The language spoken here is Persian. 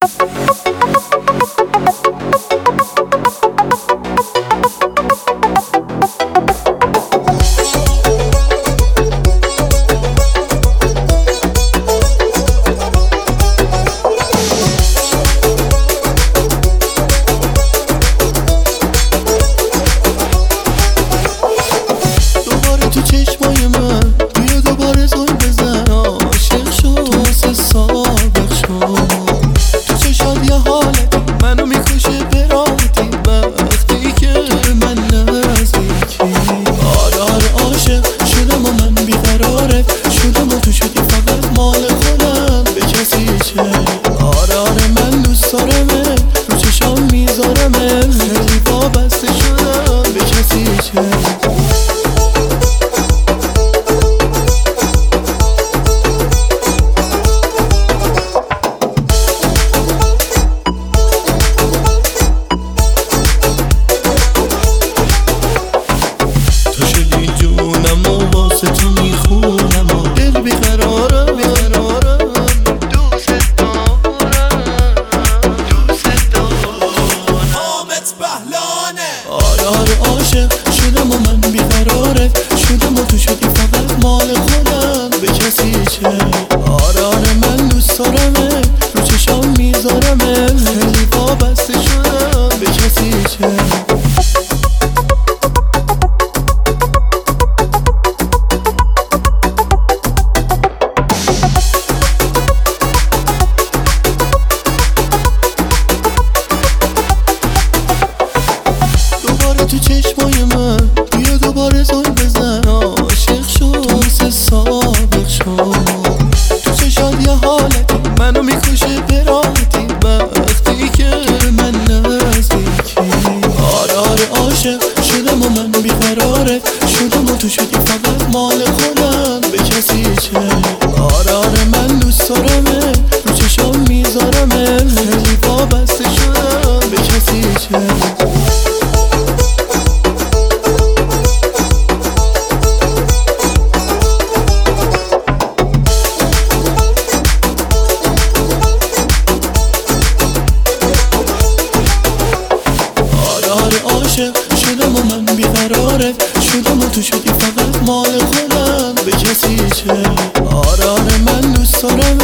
چشمای من بیا دوباره زل بزن، عاشق شو واسه سابق شو. تو چشات یه حالتی منو میکشه به راحتی وقتی که من نزدیکی. آره عاشق شدم و من بیقراره شدم و تو شدی فقط مال خودم به کسی چه. آره من دوست دارمه رو چشام میذارمه خیلی وابسته شدم به کسی چه. تو میخونم و دل بیقرارم دوست دارم حامد بهلانه. آره عاشق شدم و من بیقراره شدم و تو شدی فقط مال خودم به کسی چه. آره من دوست دارمه رو چشام میذارمه خیلی وابسته شدم به کسی چه. تو چشمای من بیا دوباره زل بزن، عاشق شو واسه سابق شو. تو چشات یه حالتی منو میکشه به راحتی وقتی که من نزدیکی. آره عاشق شدم و من بیقراره شدم و تو شدی فقط مال خودم به کسی چه. آره من دوست دارمه رو چشام میذارمه خیلی وابسته شدم به کسی چه. عاشق شدم و من بیقراره شدم و تو شدی فقط مال خودم به کسی چه. آره من دوست دارم